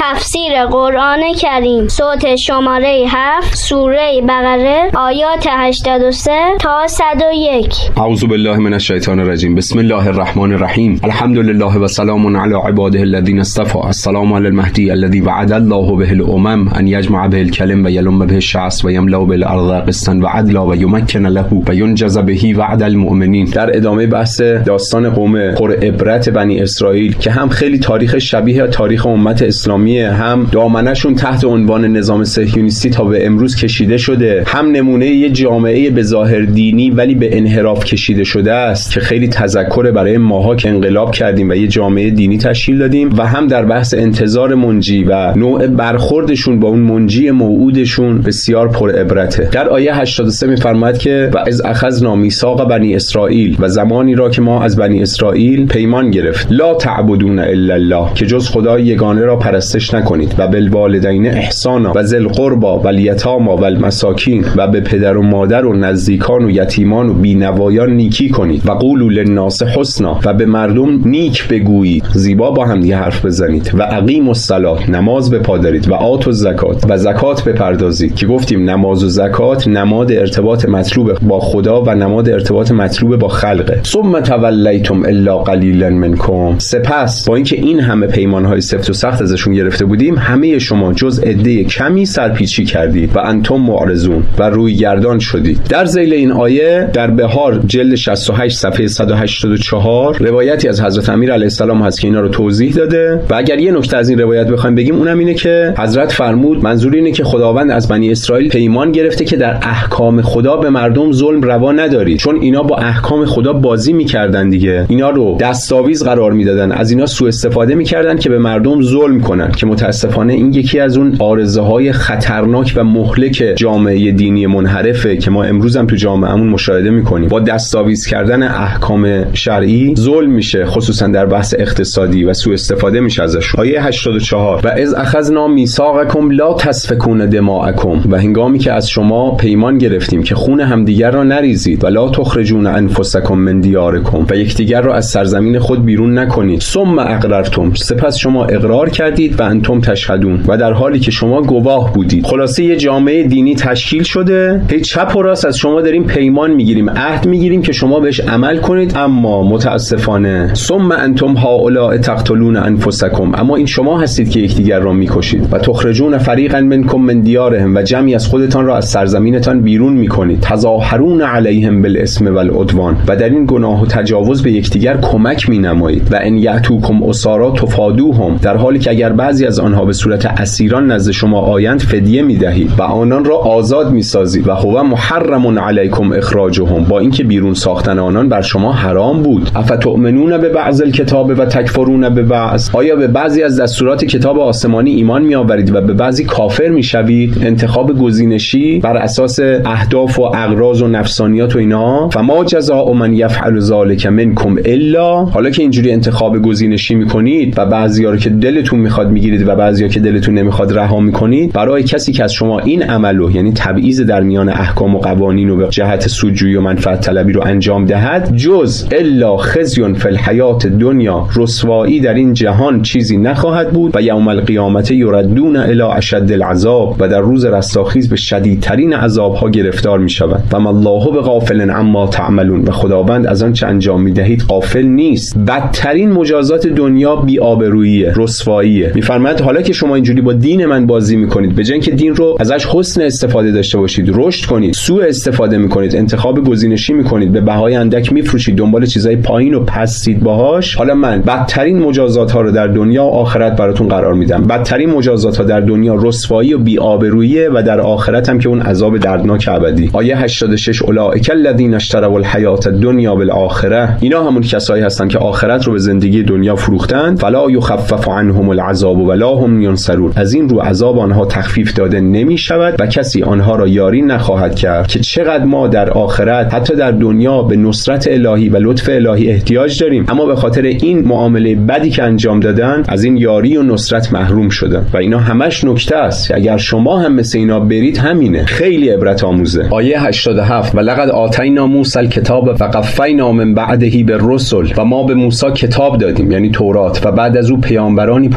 تفسیر قرآن کریم صوت شماره 7 سوره بقره آیات 83 تا 101. اعوذ بالله من الشیطان الرجیم. بسم الله الرحمن الرحیم. الحمد لله و سلام علی عباده الذین اصطفى. السلام علی المهدی الذی وعد الله به الامم ان یجمع به الکلم و یلم به الشعث و یملا به الارض قسطا و عدلا و یمکن له و ینجز به وعد المؤمنین. در ادامه بحث داستان قوم پر عبرت بنی اسرائیل که هم خیلی تاریخ شبیه تاریخ امت اسلامیه، هم دامنشون تحت عنوان نظام صهیونیستی تا به امروز کشیده شده، هم نمونه یه جامعه به ظاهر دینی ولی به انحراف کشیده شده است که خیلی تذکر برای ماها که انقلاب کردیم و یه جامعه دینی تشکیل دادیم، و هم در بحث انتظار منجی و نوع برخوردشون با اون منجی موعودشون بسیار پر عبرته. در آیه 83 می‌فرماید که و از اخذنا میثاق بنی اسرائیل، و زمانی را که ما از بنی اسرائیل پیمان گرفت، لا تعبدون الا الله، که جز خدای یگانه را پرستش نکنید، و بالوالدین احسانا و ذی القربى و الیتامی و المساکین، و به پدر و مادر و نزدیکان و یتیمان و بینوایان نیکی کنید، و قولوا للناس حسنا، و به مردم نیک بگویید، زیبا با هم دیگه حرف بزنید، و اقیموا الصلاة، نماز بپادرید، و آتوا الزکات، و زکات بپردازید، که گفتیم نماز و زکات نماد ارتباط مطلوب با خدا و نماد ارتباط مطلوب با خلقه. ثم تولیتم الا قلیلا منکم، سپس با اینکه این همه پیمانهای سفت و سخت ازشون گرفته بودیم، همه شما جز عده کمی سرپیچی کردید و انتم معرضون، و روی گردان شدید. در ذیل این آیه در بهار جلد 68 صفحه 184 روایتی از حضرت امیر علیه السلام هست که اینا رو توضیح داده، و اگر یه نکته از این روایت بخوایم بگیم اونم اینه که حضرت فرمود منظور اینه که خداوند از بنی اسرائیل پیمان گرفته که در احکام خدا به مردم ظلم روا ندارید، چون اینا با احکام خدا بازی میکردن دیگه، اینا رو دستاویز قرار میدادن، از اینا سوء استفاده میکردن که به مردم ظلم کنن، که متاسفانه این یکی از اون عارضه‌های خطرناک و مهلک جامعه دینی منحرفه که ما امروز هم تو جامعهمون مشاهده میکنیم. با دستاویز کردن احکام شرعی ظلم میشه، خصوصا در بحث اقتصادی، و سوء استفاده میشه ازش. آیه 84 و اذ اخذنا میثاقکم لا تسفکون دماءکم، و هنگامی که از شما پیمان گرفتیم که خون همدیگر را نریزید، و لا تخرجون انفسکم من دیارکم، و یکدیگر را از سرزمین خود بیرون نکنید، ثم اقررتم، سپس شما اقرار کردید، و انتم تشهدون، و در حالی که شما گواه بودید. خلاصه یه جامعه دینی تشکیل شده، هی چپ و راست از شما داریم پیمان میگیریم، عهد میگیریم که شما بهش عمل کنید، اما متاسفانه ثم انتم هؤلاء تقتلون انفسکم، اما این شما هستید که یکدیگر را میکشید، و تخرجون فریقا منکم من دیارهم، و جمعی از خودتان را از سرزمینتان بیرون میکنید، تظاهرون علیهم بالاسم والعدوان، و در این گناه و تجاوز به یکدیگر کمک مینمایید، و ان یاتوکم اسارا تفادوهم، در حالی که اگر بعضی از آنها به صورت اسیران نزد شما آیند فدیه میدهید و آنان را آزاد میسازید، و هو محرم علیکم اخراجهم، با اینکه بیرون ساختن آنان بر شما حرام بود. افتؤمنون ببعض الکتاب و تکفرون ببعض، آیا به بعضی از دستورات کتاب آسمانی ایمان میآورید و به بعضی کافر میشوید؟ انتخاب گزینشی بر اساس اهداف و اغراض و نفسانیات و اینا. فما جزاء من یفعل ذلک منکم الا، حالا که اینجوری انتخاب گزینشی میکنید و بعضیا رو که دلتون میخواد میگیرید و بعضیا که دلتون نمیخواد رها میکنید، برای کسی که از شما این عملو، یعنی تبعیض در میان احکام و قوانین و به جهت سودجویی و منفعت طلبی رو انجام دهد، جز الا خزی فی الحیات دنیا، رسوایی در این جهان چیزی نخواهد بود، و یوم القیامت یردون الی اشد العذاب، و در روز رستاخیز به شدیدترین عذابها گرفتار میشوند. و ما الله بغافل عما تعملون، و خداوند از آن چه انجام میدهید غافل نیست. بدترین مجازات دنیا بی‌آبروییه، رسواییه. میفرماید حالا که شما اینجوری با دین من بازی میکنید، به جای اینکه دین رو ازش حسن استفاده داشته باشید، رشد کنید، سوء استفاده میکنید، انتخاب گزینشی میکنید، به بهای اندک میفروشید، دنبال چیزای پایین و پستید باهاش، حالا من بدترین مجازات ها رو در دنیا و آخرت براتون قرار میدم. بدترین مجازات ها در دنیا رسوایی و بی‌آبرویی، و در آخرت هم که اون عذاب دردناک ابدی. آیه 86 اولئک الذین اشتروا الحیات الدنیا بالآخره، اینا همون کسایی هستن که آخرت رو به زندگی دنیا فروختن. فلا یخفف عنهم العذاب ولا هم ینصرون، از این رو عذاب آنها تخفیف داده نمی شود و کسی آنها را یاری نخواهد کرد. که چقدر ما در آخرت حتی در دنیا به نصرت الهی و لطف الهی احتیاج داریم، اما به خاطر این معامله بدی که انجام دادن از این یاری و نصرت محروم شدن. و اینا همش نکته است، اگر شما هم مثل اینا برید همینه. خیلی عبرت آموزه. آیه 87 و لقد آتینا موسی الکتاب و قفینا من بعده بالرسل، و ما به موسی کتاب دادیم یعنی تورات، و بعد از او پیامبرانی پشت سر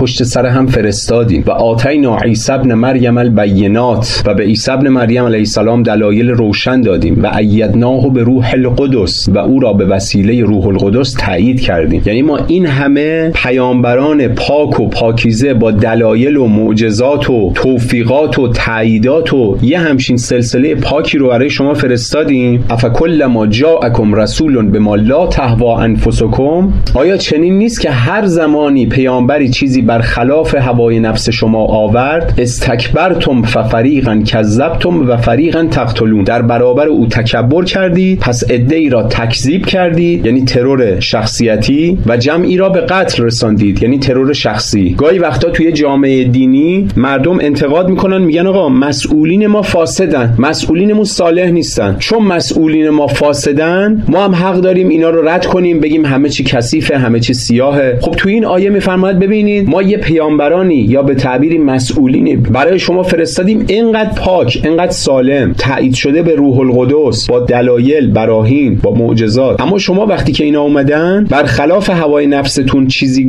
هم فرستادیم و آتینا عیسی ابن مریم البینات و به عیسی ابن مریم علیه السلام دلایل روشن دادیم و ایدناه به روح القدس و او را به وسیله روح القدس تایید کردیم. یعنی ما این همه پیامبران پاک و پاکیزه با دلایل و معجزات و توفیقات و تاییدات و یه همچین سلسله پاکی رو برای شما فرستادیم. افکلما جاءکم رسول بما لا تهوا انفسکم، آیا چنین نیست که هر زمانی پیامبری چیزی برخلاف هوای نفس شما آورد، استکبرتم ففریقا کذبتم و فریقا تقتلون، در برابر او تکبر کردید پس عده‌ای را تکذیب کردید یعنی ترور شخصیتی و جمعی را به قتل رساندید یعنی ترور شخصی. گاهی وقتا توی جامعه دینی مردم انتقاد میکنن، میگن آقا مسئولین ما فاسدن، مسئولینمون صالح نیستن، چون مسئولین ما فاسدن ما هم حق داریم اینا رو رد کنیم، بگیم همه چی کثیفه، همه چی سیاهه. خب توی این آیه میفرماید ببینید ما یه پیامبرانی یا به تعبیری مسئولینی برای شما فرستادیم اینقدر پاک، اینقدر سالم، تایید شده به روح القدس با دلایل، براهین، با معجزات، اما شما وقتی که اینا اومدن برخلاف هوای نفستون چیزی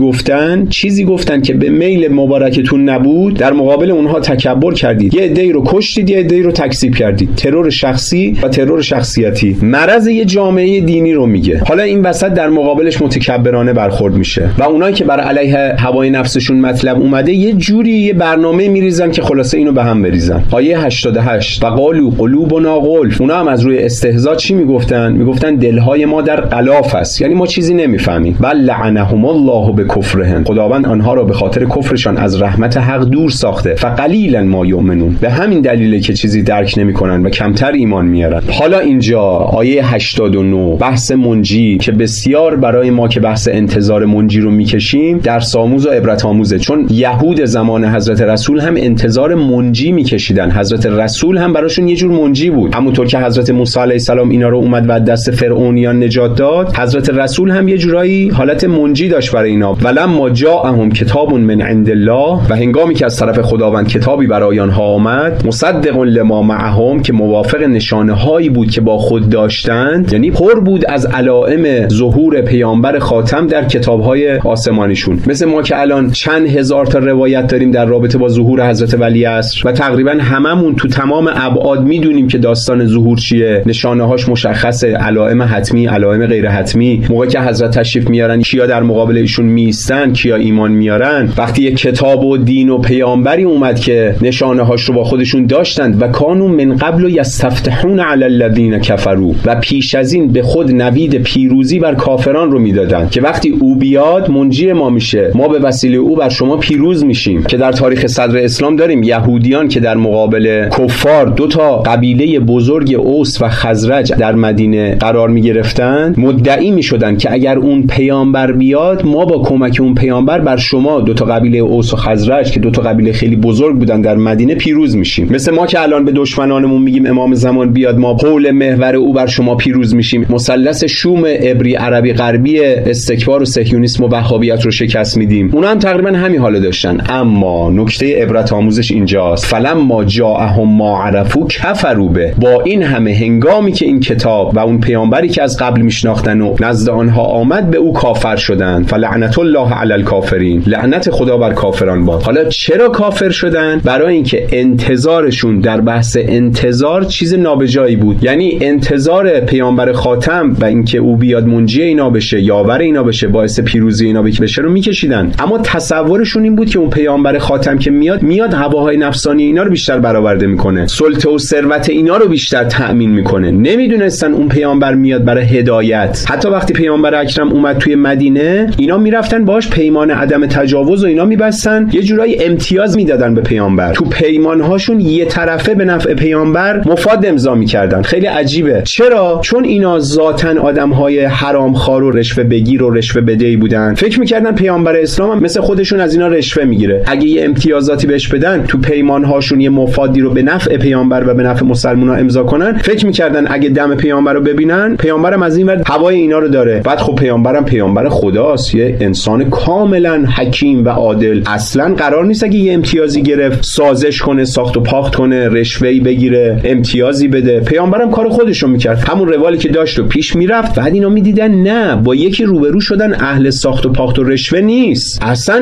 گفتن که به میل مبارکتون نبود، در مقابل اونها تکبر کردید، یه عده‌ای رو کشتید، یه عده‌ای رو تکذیب کردید. ترور شخصی و ترور شخصیتی مرض یه جامعه دینی رو میگه. حالا این وسط در مقابلش متکبرانه برخورد میشه و اونایی که بر علیه هوای نفسشون مطلب اومده یه جوری یه برنامه میریزن که خلاصه اینو به هم بریزن. آیه 88 و قالوا قلوبنا غلف، اونا هم از روی استهزاء چی میگفتن دلهای ما در غلاف است، یعنی ما چیزی نمیفهمیم. بل لعنهم الله بکفرهم، خداوند آنها را به خاطر کفرشان از رحمت حق دور ساخته. فقلیلا ما یؤمنون، به همین دلیله که چیزی درک نمیکنن و کمتر ایمان میارن. حالا اینجا آیه 89 بحث منجی که بسیار برای ما که بحث انتظار منجی رو میکشیم درس آموز و عبرت آموزه، چون یهود زمان حضرت رسول هم انتظار منجی میکشیدن، حضرت رسول هم براشون یه جور منجی بود. همونطور که حضرت موسی علیه السلام اینا رو اومد و دست فرعونیان نجات داد، حضرت رسول هم یه جورایی حالت منجی داشت برای اینا. ولما جاءهم کتاب من عند الله، و هنگامی که از طرف خداوند کتابی برای آنها آمد، مصدق لما معهم، که موافق نشانه هایی بود که با خود داشتند، یعنی پر بود از علائم ظهور پیامبر خاتم در کتاب های آسمانیشون. مثل ما که الان چند هزار تا روایت داریم در رابطه با ظهور حضرت ولی عصر و تقریبا هممون تو تمام ابعاد میدونیم که داستان ظهور چیه، نشانه هاش مشخصه، علائم حتمی، علائم غیر حتمی، موقعی که حضرت تشریف میارن کیا در مقابل ایشون میستن، کیا ایمان میارن. وقتی یک کتاب و دین و پیامبری اومد که نشانه هاش رو با خودشون داشتند و کانوا من قبل یستفتحون علی الذین کفروا، و پیش از این به خود نوید پیروزی بر کافران رو میدادن که وقتی او بیاد منجی ما میشه، ما به وسیله او بر شما پیروز میشیم. که در تاریخ صدر اسلام داریم یهودیان که در مقابل کفار دو تا قبیله بزرگ اوس و خزرج در مدینه قرار میگرفتن، مدعی میشدن که اگر اون پیامبر بیاد ما با کمک اون پیامبر بر شما دو تا قبیله اوس و خزرج که دو تا قبیله خیلی بزرگ بودن در مدینه پیروز میشیم. مثل ما که الان به دشمنانمون میگیم امام زمان بیاد ما حول محور او بر شما پیروز میشیم، مثلث شوم عبری عربی غربی استکبار و صهیونیسم و وهابیت رو شکست میدیم. اونا هم تقریبا همین حالو داشتن. اما نکته عبرت آموزش اینجاست، فلما جاءهم ما عرفوا کفروا به، با این همه هنگامی که این کتاب و اون پیامبری که از قبل میشناختن و نزد آنها آمد به او کافر شدند. فلعنت الله علی الکافرین، لعنت خدا بر کافران باد. حالا چرا کافر شدن؟ برای اینکه انتظارشون در بحث انتظار چیز نابجایی بود، یعنی انتظار پیامبر خاتم و اینکه او بیاد منجی اینا بشه، یاور اینا بشه، باعث پیروزی اینا بشه رو میکشیدن. اما تصورشون این بود که اون پیامبر خاتم که میاد هواهای نفسانی اینا رو بیشتر برآورده میکنه، سلطه و ثروت اینا رو بیشتر تأمین میکنه. نمیدونستن اون پیامبر میاد برای هدایت. حتی وقتی پیامبر اکرم اومد توی مدینه اینا میرفتن باهاش پیمان عدم تجاوز و اینا میبستن، یه جورایی امتیاز میدادن به پیامبر، تو پیمانهاشون یه طرفه به نفع پیامبر مفاد امضا میکردن. خیلی عجیبه. چرا؟ چون اینا ذاتن آدمهای حرامخوار و رشوه بگیر و رشوه بدهی بودن. فکر میکردن پیامبر اسلام هم مثل خودشون از اینا رشوه میگیره، اگه یه امتیازاتی بهش بدن، تو پیمانهاشون یه مفادی رو به نفع پیامبر و به نفع مسلمان‌ها امضا کنن، فکر میکردن اگه دم پیامبر رو ببینن، پیامبرم از این ور هوای اینا رو داره. بعد خب پیامبرم پیامبر خداست، یه انسان کاملا حکیم و عادل، اصلا قرار نیست اگه یه امتیازی گرفت سازش کنه، ساخت و پاخت کنه، رشوه‌ای بگیره، امتیازی بده. پیامبرم کار خودش رو میکرد، همون روالی که داشت و پیش میرفت. بعد اینا میدیدن نه، با یکی روبرو شدن اهل ساخت و پاخت و رشوه نیست، اصلا اون چیزی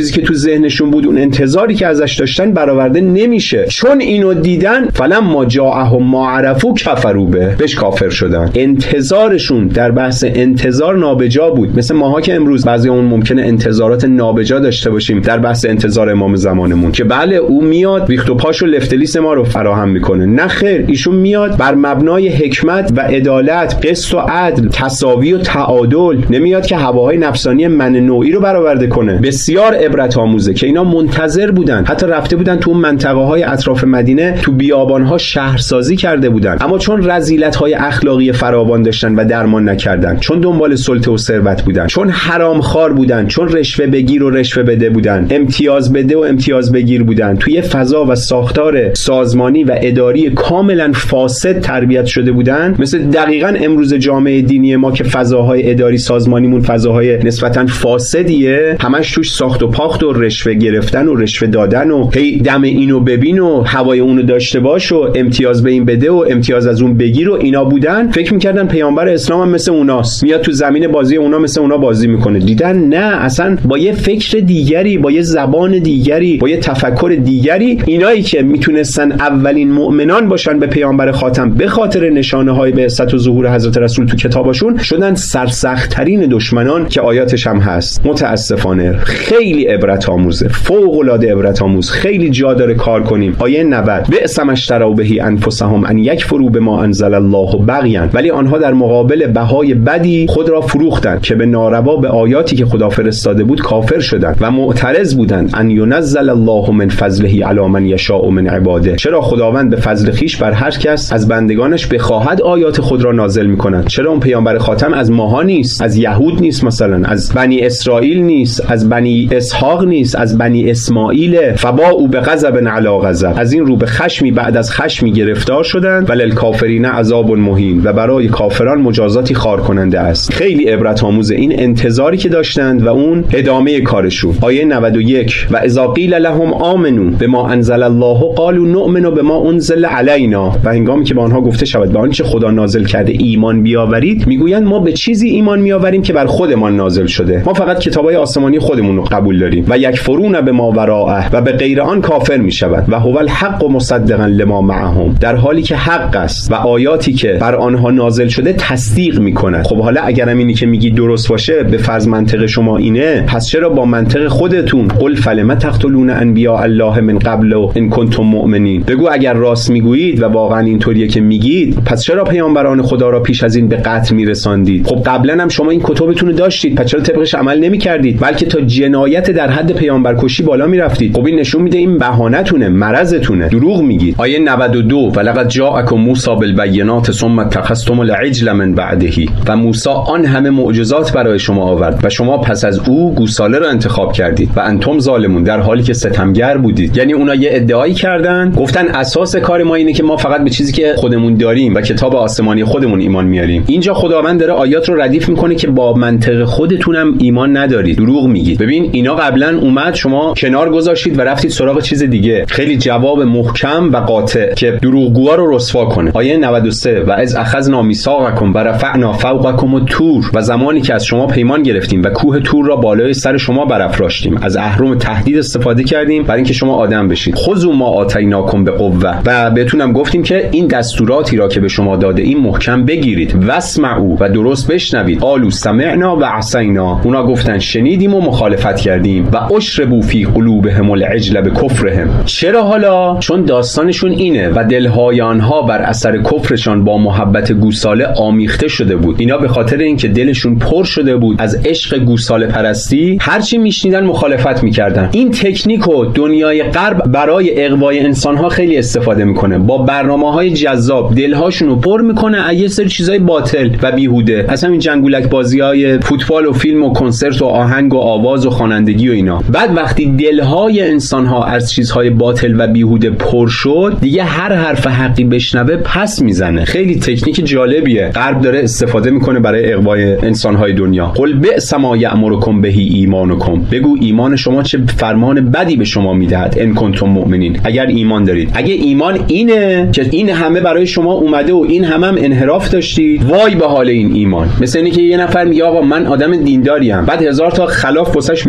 چیزی که تو ذهنشون بود، اون انتظاری که ازش داشتن برآورده نمیشه. چون اینو دیدن فلما جاءهم ما عرفوا کفروا بهش کافر شدن. انتظارشون در بحث انتظار نابجا بود. مثل ماها که امروز بعضی اون ممکنه انتظارات نابجا داشته باشیم در بحث انتظار امام زمانمون که بله او میاد ریخت و پاش و لفتلیس ما رو فراهم میکنه. نه خیر، ایشون میاد بر مبنای حکمت و عدالت، قسط و عدل، تساوی و تعادل. نمیاد که هواهای نفسانی من نوعی رو برآورده کنه. بسیار عبرت آموزه که اینا منتظر بودن، حتی رفته بودن تو اون منطقه های اطراف مدینه، تو بیابان‌ها شهرسازی کرده بودن، اما چون رذیلت‌های اخلاقی فراوان داشتن و درمان نکردن، چون دنبال سلطه و ثروت بودن، چون حرامخوار بودن، چون رشوه بگیر و رشوه بده بودن، امتیاز بده و امتیاز بگیر بودن، توی فضا و ساختار سازمانی و اداری کاملا فاسد تربیت شده بودن. مثل دقیقاً امروز جامعه دینی ما که فضاهای اداری سازمانیمون فضاهای نسبتاً فاسدیه، همش توش ساخت و پاخت و رشوه گرفتن و رشوه دادن و هی دم اینو ببین و هوای اونو داشته باش و امتیاز به این بده و امتیاز از اون بگیر و اینا بودن. فکر می‌کردن پیامبر اسلام هم مثل اوناست، میاد تو زمین بازی اونا مثل اونا بازی میکنه. دیدن نه، اصلا با یه فکر دیگری، با یه زبان دیگری، با یه تفکر دیگری، اینایی که میتونستن اولین مؤمنان باشن به پیامبر خاتم به خاطر نشانه‌های بعثت و ظهور حضرت رسول تو کتابشون، شدن سرسخت‌ترین دشمنان که آیاتش هم هست. متاسفانه خیلی عبرت آموزه، فوق‌العاده عبرت آموز، خیلی جا داره کار کنیم. آیه 90 بئس ما اشتروا به انفسهم ان یکفروا بما انزل الله بغیا، ولی آنها در مقابل بهای بدی خود را فروختند که به ناروا به آیاتی که خدا فرستاده بود کافر شدند و معترض بودند ان ینزل الله من فضله علی من یشاء من عباده. چرا خداوند به فضل خویش بر هر کس از بندگانش بخواهد آیات خود را نازل می‌کند؟ چرا اون پیامبر خاتم از ماها نیست؟ از یهود نیست، مثلا از بنی اسرائیل نیست، از بنی اسحاق نیست، از بنی اسماعیل؟ فباءوا بغضب علی غضب، از این رو به خشمی بعد از خشمی گرفتار شدند. وللکافرین عذاب مهین، و برای کافران مجازاتی خار کننده است. خیلی عبرت آموزه این انتظاری که داشتند و اون ادامه کارشون. آیه 91 و اذا قیل لهم آمنوا بما انزل الله قالوا نؤمن بما انزل علینا، و هنگامی که به آنها گفته شود به آنچه خدا نازل کرده ایمان بیاورید، میگویند ما به چیزی ایمان میآوریم که بر خودمان نازل شده، ما فقط کتابای آسمانی خودمون رو قبول داریم. و یکفرون بما وراءه، و به غیر آن کافر میشود. و هو الحق مصدقا لما معهم، در حالی که حق است و آیاتی که بر آنها نازل شده تصدیق میکنه. خب حالا اگرم اینی که میگی درست باشه، به فرض منطق شما اینه، پس چرا با منطق خودتون قل فلم تقتلون انبیاء الله من قبل ان کنتم مؤمنین، بگو اگر راست میگویید و واقعا اینطوریه که میگید، پس چرا پیامبران خدا را پیش از این به قتل میرساندید؟ خب قبلا هم شما این کتبتون رو داشتید، پس چرا طبقش عمل نمیکردید، بلکه تا جنایت در حد پیامبرکشی بالا میرفتید؟ خب این نشون میده این بهانه‌تونه، مرضتونه، دروغ میگید. آیه 92 ولقد جاءکم موسی بالبینات ثم اتخذتم العجل من بعده، و موسی آن همه معجزات برای شما آورد و شما پس از او گوساله را انتخاب کردید و انتم ظالمون، در حالی که ستمگر بودید. یعنی اونا یه ادعایی کردن، گفتن اساس کار ما اینه که ما فقط به چیزی که خودمون داریم و کتاب آسمانی خودمون ایمان میاریم. اینجا خداوند داره آیات رو ردیف میکنه که با منطق خودتونم ایمان ندارید، دروغ میگید. ببین اینا قبلا اومد، شما کنار گذاشتید و رفتید سراغ چیز دیگه. خیلی جواب محکم و قاطع که دروغگوها رو رسوا کنه. آیه 93 و از اخذنا میثاقکم و رفعنا فوقکم الطور، و زمانی که از شما پیمان گرفتیم و کوه طور را بالای سر شما برافراشتیم، از اهرم تهدید استفاده کردیم برای اینکه شما آدم بشید. خذوا ما آتیناکم بقوه، و بهتونم گفتیم که این دستوراتی را که به شما داده این محکم بگیرید. واسمعوا، و درست بشنوید. قالوا سمعنا و عصینا، اونا گفتن شنیدیم و مخالفت کردیم. و اشربوا فی قلوبهم العجل بکفرهم. چرا حالا؟ چون داستانشون اینه و دلهای آنها بر اثر کفرشان با محبت گوساله آمیخته شده بود. اینا به خاطر اینکه دلشون پر شده بود از عشق گوساله پرستی، هرچی میشنیدن مخالفت میکردن. این تکنیکو دنیای غرب برای اغوای انسانها خیلی استفاده میکنه، با برنامه‌های جذاب دلهاشونو پر میکنه از یه سری چیزای باطل و بیهوده، از همین جنگولک بازی‌های فوتبال و فیلم و کنسرت و آهنگ و آواز و خوانندگی و اینا. بعد وقتی دلهای انسانها از چیزهای باطل و بیهوده پر شد، دیگه هر حرف حقی بشنوه پس میزنه. خیلی تکنیک جالبیه، غرب داره استفاده میکنه برای اغوای انسانهای دنیا. قل بئس ما یأمرکم به ایمانکم، بگو ایمان شما چه فرمان بدی به شما میدهد. ان کنتم مؤمنین، اگر ایمان دارید. اگه ایمان اینه که این همه برای شما اومده و این همه هم انحراف داشتید، وای به حال این ایمان. مثل اینه که یه نفر میگه آقا من آدم دینداریم، بعد هزار تا خلاف واسش میشوره،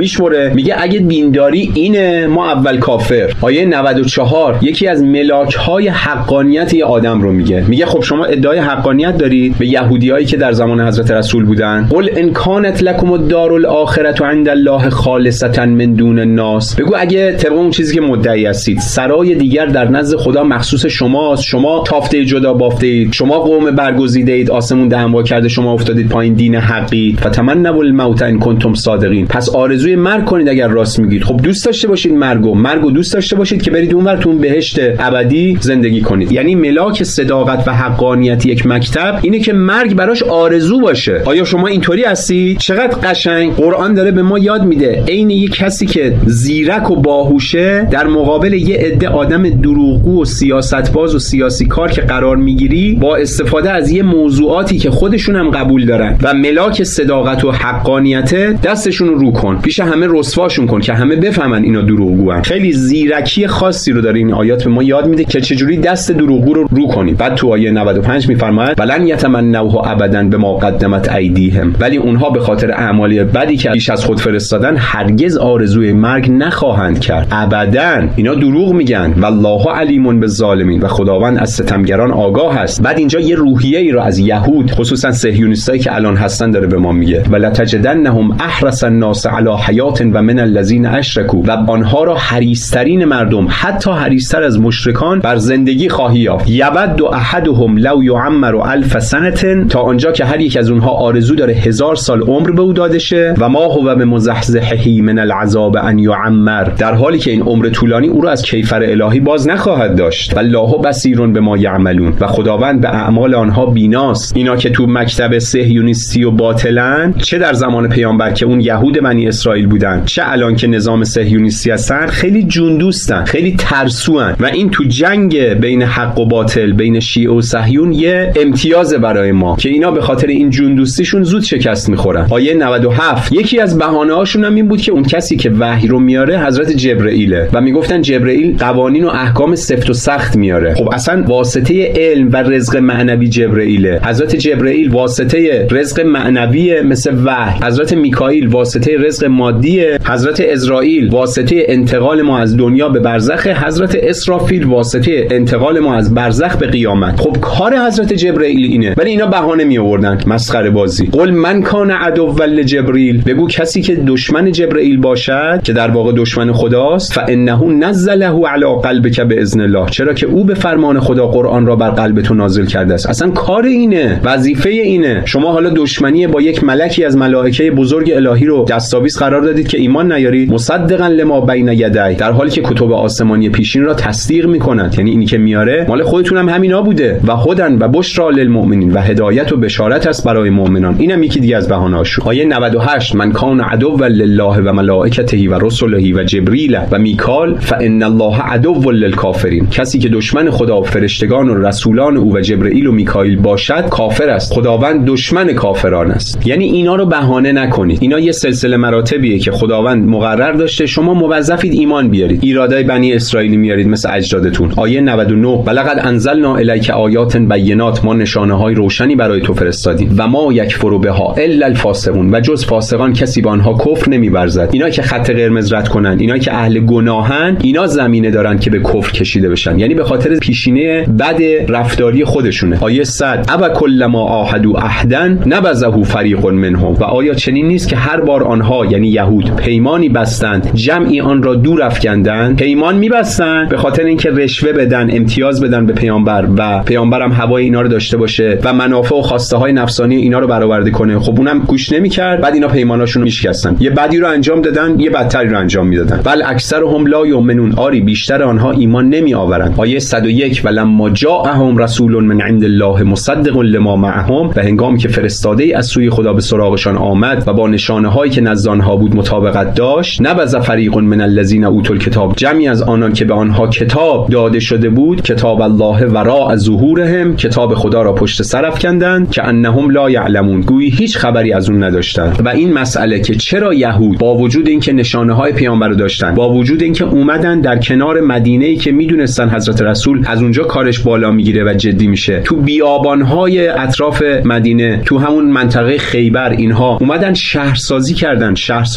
میگه اگه دینداری اینه ما اول کافر. آیه 94 یکی از ملاک‌های حقانیت یه آدم رو میگه خب شما ادعای حقانیت دارید به یهودیایی که در زمان حضرت رسول بودن. قل ان کانت لکم الدار الاخره عند الله خالصة من دون الناس. بگو اگه طبق اون چیزی که مدعی هستید سرای دیگر در نزد خدا مخصوص شماست، شما تافته جدا بافته اید، شما قوم برگزیده اید، آسمون دهنوا کرده شما افتادید پایین، دین حقی، فتمنوا الموت ان کنتم صادقین. پس آرزوی مرگ کنید اگر راست میگید. خب دوست داشته باشید مرگو دوست داشته باشید که برید اونورتون بهشت ابدی زندگی کنید. یعنی ملاک صداقت و حقانیت یک مکتب اینه که مرگ براش آرزو باشه. آیا شما اینطوری هستید؟ چقدر قشنگ قرآن داره به ما یاد میده عین یک کسی که زیرک و باهوشه در مقابل یه عده آدم دروغگو و سیاستباز و سیاسی کار که قرار میگیری با استفاده از یه موضوعاتی که خودشون هم قبول دارن و ملاک صداقت و حقانیت دستشون رو کن، پیش همه رسواشون کن که همه بفهمن اینا دروغگوان. خیلی زیرکی خاصی رو داره این آیات به ما یاد میده که چجوری دست دروغگو رو کنید. بعد تو آیه 95 میفرماید ولن یتمنوه ابدا بما قدمت ایدیهم، ولی اونها به خاطر اعمال بدی که پیش از خود فرستادن هرگز آرزوی مرگ نخواهند کرد. ابدا اینا دروغ میگن. والله علیم بالظالمین، و خداوند از ستمگران آگاه است. بعد اینجا یه روحیه ای رو از یهود خصوصا صهیونیستایی که الان هستن داره به ما میگه ولتجدنهم احرص الناس علی حیات و من الذین اشرکوا، و آنها را حریص‌ترین مردم حتی حریص‌تر از مشرکان بر زندگی خواهی یافت. یود احدهم لو یعمر 1000 سنه، تا آنجا که هر یک از اونها آرزو داره 1000 سال عمر به او داده شه. و ما هو بمزحزحه من العذاب ان یعمر، در حالی که این عمر طولانی او را از کیفر الهی باز نخواهد داشت. والله بصیر بما یعملون، و خداوند به اعمال آنها بیناست. اینا که تو مکتب صهیونیستی و باطلن، چه در زمان پیامبر که اون یهود بنی اسرائیل بودن، چه الان که نظام صهیونیستی هستن، خیلی جون دوستن، خیلی ترسوان، و این تو جنگ بین حق و باطل، بین شیعه و صهیون یه امتیاز برای ما که اینا به خاطر این جون دوستیشون زود شکست میخورن. آیه 97 یکی از بهانه‌هاشون هم این بود که اون کسی که وحی رو میاره حضرت جبرئیله و میگفتن جبرئیل قوانین و احکام سفت و سخت میاره. خب اصلا واسطه علم و رزق معنوی جبرئیله. حضرت جبرئیل واسطه رزق معنوی مثل وحی، حضرت میکائیل واسطه رزق مادی، حضرت اسرائیل واسطه انتقال ما از دنیا به برزخ، حضرت اسرافیل واسطه انتقال ما از برزخ به قیامت. خب کار حضرت جبرئیل اینه، ولی اینا بهانه می آوردن، مسخره بازی. قل من کان عدو لجبریل، بگو کسی که دشمن جبرئیل باشد که در واقع دشمن خداست، فانه نزله علی قلبک باذن الله، چرا که او به فرمان خدا قرآن را بر قلب تو نازل کرده است. اصلا کار اینه، وظیفه اینه. شما حالا دشمنی با یک ملکی از ملائکه بزرگ الهی رو دستاویز قرار دادید که ایمان نیارید، مصدقا لما بین یدی، در حالی که کتب آسمانی پیشین را تصدیق میکنند. یعنی اینی که میاره مال خودتون هم همینا بوده. و هدن و بشرا للمؤمنین، و هدایت و بشارت است برای مؤمنان. اینم یکی دیگه از بهانه‌هاش. آیه 98 من کان عدو لله و ملائکته و رسله و جبریل و میکال فان الله عدو للکافرین، کسی که دشمن خدا و فرشتگان و رسولان او و جبرئیل و میکائیل باشد کافر است. خداوند دشمن کافران است. یعنی اینا رو بهانه نکنید. اینا یه سلسله مراتبیه که خداوند مقرر داشته، شما موظفید ایمان بیارید. ایرادای بنی اسرائیلی میارید مثل اجدادتون. آیه 99 ولقد انزلنا الیک آیات بینات، ما نشانه‌های روشنی برای تو فرستادیم. و ما یکفر بها الا الفاسقون، و جز فاسقان کسی به آنها کفر نمی‌ورزد. اینا که خط قرمز رد کنن، اینا که اهل گناهن، اینا زمینه دارن که به کفر کشیده بشن. یعنی به خاطر پیشینه بد رفتاری خودشونه. آیه 100 ابا کلما عاهدوا عهدا نبذه فریق منهم، و آیا چنین نیست که هر بار آنها یعنی یهود پیمانی بستند جمعی آن را دور افکندند. پیمان می‌بستند به خاطر اینکه رشوه بدن، امتیاز بدن به پیامبر و پیامبرم هوای اینا رو داشته باشه و منافع و خواسته‌های نفسانی اینا رو برآورده کنه. خب اونم گوش نمی‌کرد. بعد اینا پیماناشون رو میشکستن، یه بدی رو انجام دادن، یه بدتری رو انجام میدادن. بل اکثرهم لا یؤمنون، آری بیشتر آنها ایمان نمیآورند. آیه 101 ولما جاءهم رسول من عند الله مصدق لما معهم، و هنگامی که فرستاده‌ای از سوی خدا به سراغشان آمد و با نشانه‌هایی که نزد آنها بود مطابقت داشت، نبذ فریق من الذین اوتوا الکتاب، جمعی از آنان که به آنها کتاب داده شده بود، کتاب الله وراء ظهورهم، کتاب خدا را پشت سر افکندند، که انهم لا یعلمون، گویی هیچ خبری از اون نداشتند. و این مسئله که چرا یهود با وجود اینکه نشانه‌های پیامبر رو داشتن، با وجود اینکه اومدن در کنار مدینه‌ای که میدونستن حضرت رسول از اونجا کارش بالا میگیره و جدی میشه، تو بیابان‌های اطراف مدینه، تو همون منطقه خیبر، اینها اومدن شهرسازی کردن. شهرسازی با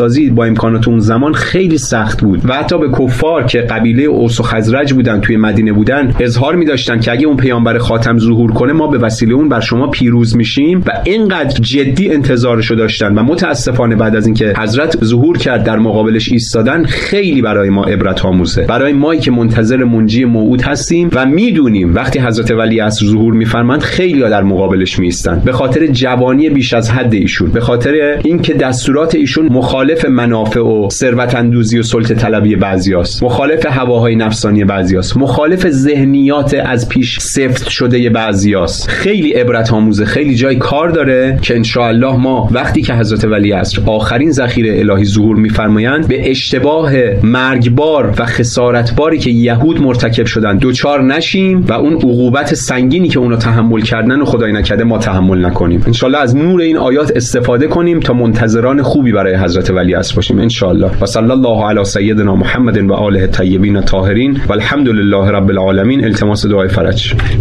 با امکانات اون زمان خیلی سخت بود و حتی به کفار که قبیله اوس و خزرج بودن توی مدینه بودن اظهار می‌داشتن که اگه اون پیامبر خاتم ظهور کنه ما به وسیله اون بر شما پیروز میشیم و اینقدر جدی انتظارشو داشتن و متاسفانه بعد از اینکه حضرت ظهور کرد در مقابلش ایستادن خیلی برای ما عبرت آموزه. برای مایی که منتظر منجی موعود هستیم و میدونیم وقتی حضرت ولیعصر ظهور میفرمایند خیلی‌ها در مقابلش میایستن به خاطر جوانی بیش از حد ایشون، به خاطر اینکه دستورات ایشون مخالف منافع و ثروت اندوزی و سلطه طلبی بعضیاست، مخالف هواهای نفسانی بعضیاست، مخالف ذهنیات از پیش سفت شده بعضیاست. خیلی عبرت آموزه، خیلی جای کار داره که ان شاء الله ما وقتی که حضرت ولیعصر آخرین ذخیره الهی ظهور میفرمایند به اشتباه مرگبار و خسارتباری که یهود مرتکب شدن دوچار نشیم و اون عقوبت سنگینی که اونا تحمل کردن و خدای نکرده ما تحمل نکنیم. ان شاء الله از نور این آیات استفاده کنیم تا منتظران خوبی برای حضرت ولیعصر باشیم ان شاء الله. و صلی الله علی سیدنا محمد و آله الطیبین الطاهرین و الحمد لله رب العالمین. التماس دعای فرج.